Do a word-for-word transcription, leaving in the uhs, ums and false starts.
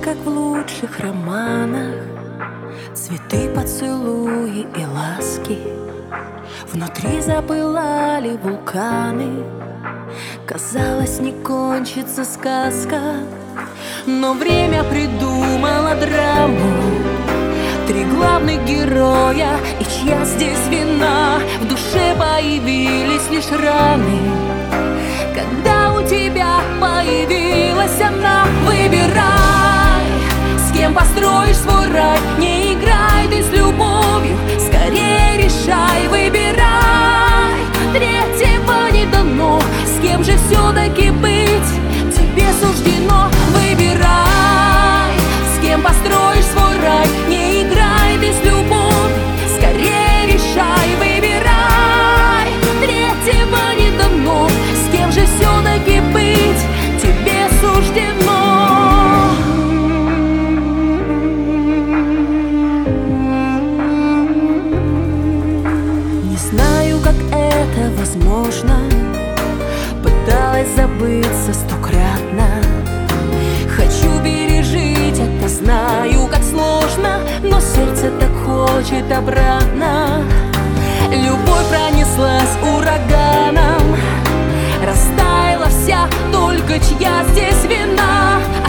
как в лучших романах, цветы, поцелуи и ласки. Внутри запылали вулканы, казалось, не кончится сказка. Но время придумало драму, три главных героя, и чья здесь вина? В душе появились лишь раны, когда у тебя появилась она. Выбирай, с кем построишь свой рай, не играй ты с любовью, скорее решай. Выбирай, третьего не дано, с кем же все-таки быть тебе суждено. Выбирай, с кем построишь свой рай, не играй ты с любовью, скорее решай. Выбирай, третьего не дано, с кем же все-таки быть тебе суждено. Не знаю, как это возможно, пыталась забыться стократно. Хочу пережить это, знаю, как сложно, но сердце так хочет обратно. Любовь пронеслась ураганом, растаяла вся, только чья здесь вина?